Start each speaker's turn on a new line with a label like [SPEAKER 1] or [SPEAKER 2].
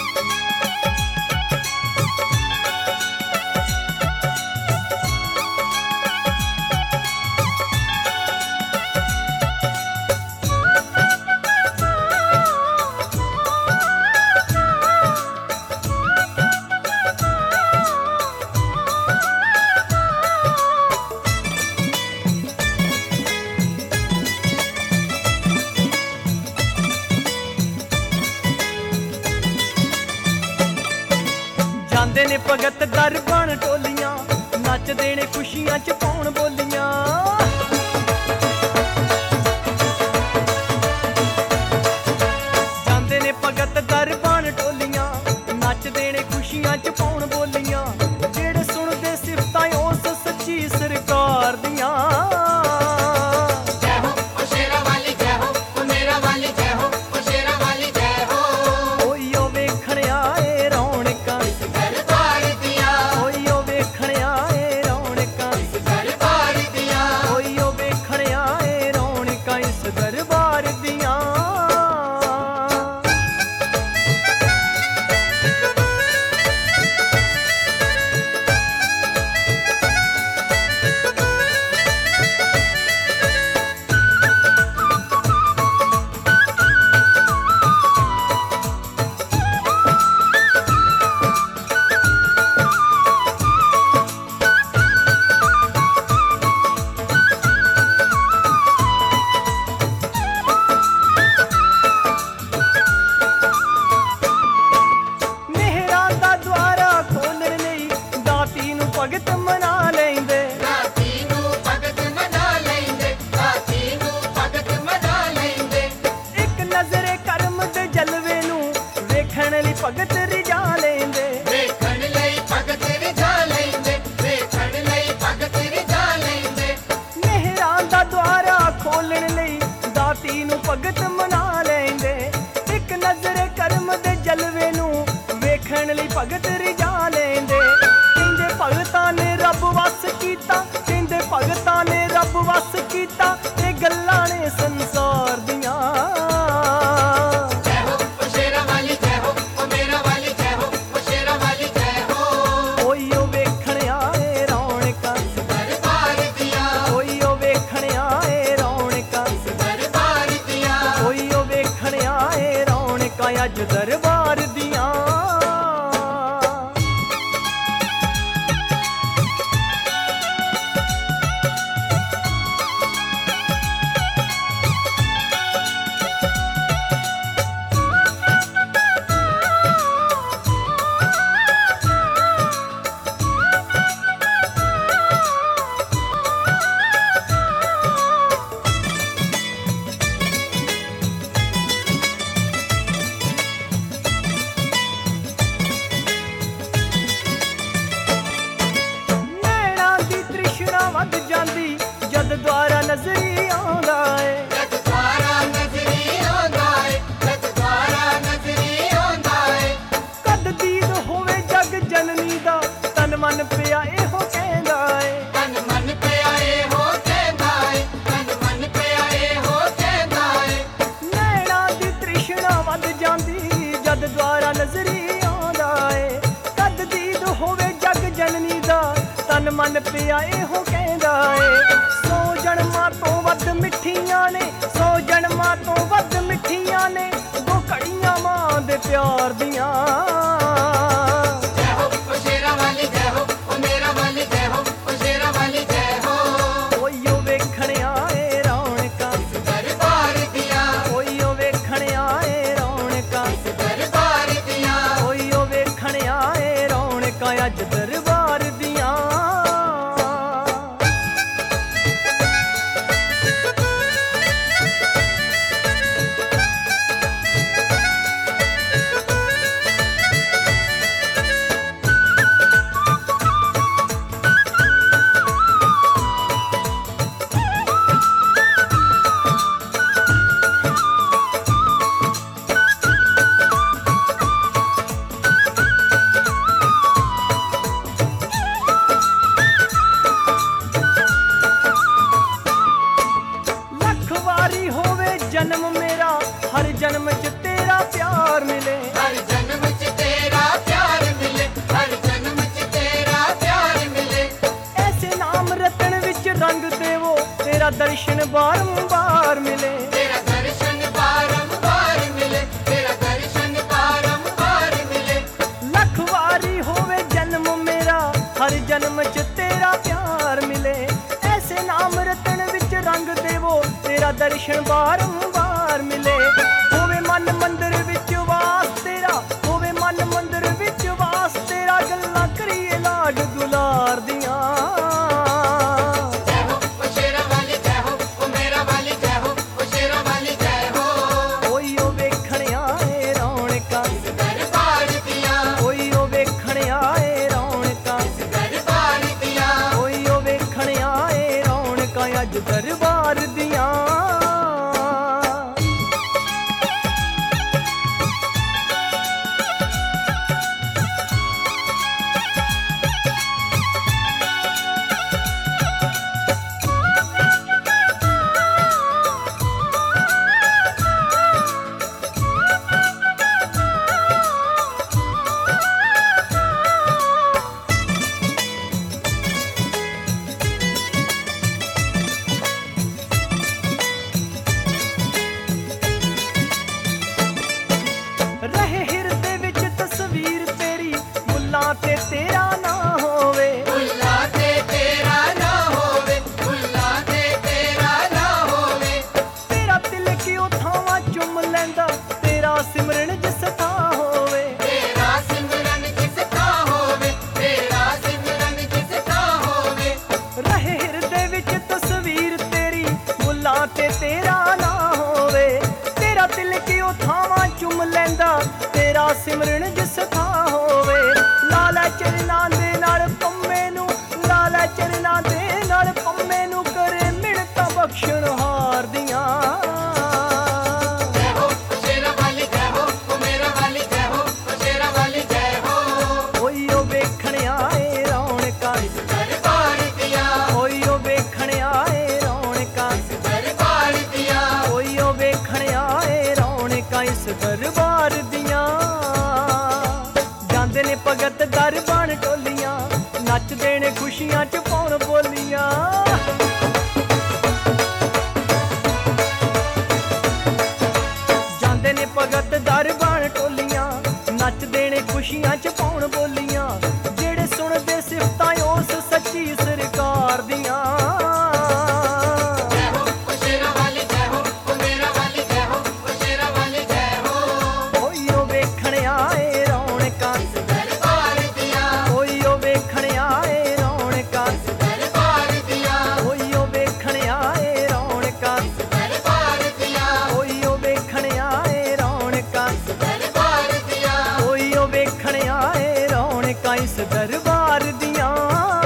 [SPEAKER 1] जांदे ने भगत दर बन टोलियां, नचदे ने खुशियां च पाउण बोलियां। जांदे ने भगत दर बन टोलियां, नचदे ने खुशियां च पाउण बोलियां। जेड़े सुणदे सिफतां उस सच्ची सरकार दियां। भगत मना लेंदे, दाती नूं भगत मना लेंदे, दाती नूं भगत मना लेंदे। एक नज़रे करम दे जलवे नूं वेखण लई भगत रिझा लेंदे, वेखण लई भगत रिझा लेंदे, वेखण लई भगत रिझा लेंदे। मेहरां दा द्वारा खोलण लई दाती नूं भगत मना लेंदे। एक नज़रे करम दे जलवे नूं वेखण लई भगत रिझा लेंदे। भगतां ने रब वस कीता, कहंदे भगतां ने रब वस कीता, ते गल्लां ने संसार दियां। जय हो ओ शेरां वाली जय हो, ओ मेरा वाली जय हो, ओ शेरां वाली जय हो। ओई ओ वेखण आए रौणकां इस दरबार दियां, ओई ओ वेखण आए रौणकां इस दरबार दियां, ओई ओ वेखण आए रौणकां अज दरबार दियां। वध जांदी जद द्वारा नजरी आंदा है, जद द्वारा नजरी आंदा है, जद द्वारा नजरी आंदा है। कद दीद होवे जग जननी दा तन मन पिया एहो कहंदा है, तन मन पिया एहो कहंदा है, तन मन पिया एहो कहंदा है। नैना दी तृष्णा वध जांदी जद द्वारा नजरी आंदा है। कद दीद होवे जग जननी दा तन मन पिया एहो कहंदा है। सौ जन्मां तो वध मिठियां ने, सौ जन्मां तो वध मिठियां ने, दो घड़ियां मां दे प्यार दियां। जय हो ओ शेरां वाली जय हो, ओ मेरा वाली जय हो, ओ शेरां वाली जय हो। ओई ओ वेखण आए रौणकां इस दरबार दियां, ओई ओ वेखण आए रौणकां इस दरबार दियां, ओई ओ वेखण आए रौणकां अज दरबार दियां। ਦਰਸ਼ਨ ਬਾਰੰਬਾਰ ਮਿਲੇ।
[SPEAKER 2] ਤੇਰਾ ਦਰਸ਼ਨ ਬਾਰੰਬਾਰ ਮਿਲੇ, ਤੇਰਾ ਦਰਸ਼ਨ ਬਾਰੰਬਾਰ ਮਿਲੇ।
[SPEAKER 1] ਲੱਖ ਵਾਰੀ ਹੋਵੇ ਜਨਮ ਮੇਰਾ, ਹਰ ਜਨਮ ਚ ਤੇਰਾ ਪਿਆਰ ਮਿਲੇ। ਐਸੇ ਨਾਮ ਰਤਨ ਵਿੱਚ ਰੰਗ ਦੇਵੋ, ਤੇਰਾ ਦਰਸ਼ਨ ਬਾਰੰਬਾਰ ਮਿਲੇ। ਹੋਵੇ ਮਨ ਮੰਦਰ ਵਿੱਚ ਵਾਸ ਤੇਰਾ, ਹੋਵੇ ਮਨ ਮੰਦਰ ਵਿੱਚ ਵਾਸ ਤੇਰਾ, ਗੱਲਾਂ ਕਰੀਏ ਲਾਡ ਦੁਲਾਰ ਦੀਆਂ।
[SPEAKER 2] ਜੈ ਹੋ ਓ ਸ਼ੇਰਾਂ ਵਾਲੀ, ਜੈ ਹੋ ਓ ਮੇਰਾ ਵਾਲੀ, ਜੈ ਹੋ ਓ ਸ਼ੇਰਾਂ ਵਾਲੀ, ਜੈ ਹੋ।
[SPEAKER 1] ਓਈ ਓ ਵੇਖਣ ਆਏ ਰੌਣਕਾਂ,
[SPEAKER 2] ਦਰਬਾਰ ਦੀਆਂ,
[SPEAKER 1] ਓਈ ਓ ਵੇਖਣ ਆਏ ਰੌਣਕਾਂ,
[SPEAKER 2] ਦਰਬਾਰ ਦੀਆਂ।
[SPEAKER 1] ਓਈ ਓ ਵੇਖਣ ਆਏ ਰੌਣਕਾਂ ਅੱਜ ਦਰਬਾਰ ਦੀਆਂ। ਰਹੇ ਹਿਰਦੇ ਵਿੱਚ ਤਸਵੀਰ ਤੇਰੀ, ਮੁੱਲਾਂ ਤੇ ਤੇਰਾ ਨਾ ਹੋਵੇ।
[SPEAKER 2] ਫੁੱਲਾਂ ਤੇ ਤੇਰਾ ਨਾ ਹੋਵੇ, ਫੁੱਲਾਂ ਤੇ ਤੇਰਾ ਨਾ ਹੋਵੇ।
[SPEAKER 1] ਤੇਰਾ ਤਿਲਕ ਉਹ ਥਾਵਾਂ ਚੁੰਮ ਲੈਂਦਾ, ਤੇਰਾ ਸਿਮਰਨ ਜਿਸ ਥਾਂ ਹੋਵੇ।
[SPEAKER 2] ਤੇਰਾ ਸਿਮਰਨ ਜਿਸ ਥਾਂ ਹੋਵੇ, ਤੇਰਾ ਸਿਮਰਨ ਜਿਸ ਥਾਂ ਹੋਵੇ।
[SPEAKER 1] ਰਹੇ ਹਿਰਦੇ ਵਿੱਚ ਤਸਵੀਰ ਤੇਰੀ, ਮੁੱਲਾਂ ਤੇ ਤੇਰਾ ਨਾ ਹੋਵੇ। ਤੇਰਾ ਤਿਲਕ ਉਹ ਥਾਵਾਂ ਚੁੰਮ ਲੈਂਦਾ, ਤੇਰਾ ਸਿਮਰਨ ਜਿਸ ਥਾਂ ਹੋਵੇ। ਲਾਲਾ ਚਰਨਾਂ ਦੇ ਨਾਲ ਪੰਮੇ ਨੂੰ, ਲਾਲਾ ਚਰਨਾਂ ਦੇ ਨਾਲ ਪੰਮੇ ਨੂੰ ਕਰੇ ਮਿਹਨਤਾਂ ਬਖਸ਼ਣ ਹਾਰ ਦੀਆਂ।
[SPEAKER 2] ਜੈ ਹੋ ਓ ਸ਼ੇਰਾਂ ਵਾਲੀ, ਜੈ ਹੋ ਓ ਮੇਰਾ ਵਾਲੀ, ਜੈ ਹੋ ਓ ਸ਼ੇਰਾਂ ਵਾਲੀ, ਜੈ ਹੋ।
[SPEAKER 1] ਓਈ ਓ ਵੇਖਣ ਆਏ ਰੌਣਕਾਂ,
[SPEAKER 2] ਦਰਬਾਰ ਦੀਆਂ,
[SPEAKER 1] ਓਈ ਓ ਵੇਖਣ ਆਏ ਰੌਣਕਾਂ,
[SPEAKER 2] ਦਰਬਾਰ ਦੀਆਂ।
[SPEAKER 1] ਓਈ ਓ ਵੇਖਣ ਆਏ ਰੌਣਕਾਂ ਇਸ ਦਰਬਾਰ ਦੀਆਂ। ਜਾਂਦੇ ਨੇ ਭਗਤ ਦਰ ਬਣ ਟੋਲੀਆਂ, ਨੱਚਦੇ ਨੇ ਖੁਸ਼ੀਆਂ ਚ ਪਾਉਣ ਬੋਲੀਆਂ। ਜਾਂਦੇ ਨੇ ਭਗਤ ਦਰ ਬਣ ਟੋਲੀਆਂ, ਨੱਚਦੇ ਨੇ ਖੁਸ਼ੀਆਂ ਚ ਪਾਉਣ ਬੋਲੀਆਂ। ਜਿਹੜੇ ਸੁਣਦੇ ਸਿਫਤਾਂ ਉਸ ਸੱਚੀ ਸਰਕਾਰ ਦੀਆਂ।
[SPEAKER 2] ਜੈ ਹੋ ਓ ਸ਼ੇਰਾਂ ਵਾਲੀ, ਜੈ ਹੋ ਓ ਮੇਰਾ ਵਾਲੀ, ਜੈ ਹੋ ਓ ਸ਼ੇਰਾਂ ਵਾਲੀ, ਜੈ ਹੋ।
[SPEAKER 1] ਓਈ ਓ ਵੇਖਣ ਆਏ ਰੌਣਕਾਂ,
[SPEAKER 2] ਦਰਬਾਰ ਦੀਆਂ,
[SPEAKER 1] ਓਈ ਓ ਵੇਖਣ ਆਏ ਰੌਣਕਾਂ,
[SPEAKER 2] ਦਰਬਾਰ ਦੀਆਂ,
[SPEAKER 1] ਓਈ ਓ ਵੇਖਣ ਆਏ ਰੌਣਕਾਂ,
[SPEAKER 2] ਦਰਬਾਰ ਦੀਆਂ,
[SPEAKER 1] ਓਈ ਓ ਵੇਖਣ ਆਏ ਰੌਣਕਾਂ,
[SPEAKER 2] ਦਰਬਾਰ ਦੀਆਂ।
[SPEAKER 1] ਓਈ ਓ ਵੇਖਣ ਆਏ ਰੌਣਕਾਂ ਇਸ ਦਰਬਾਰ ਦੀਆਂ।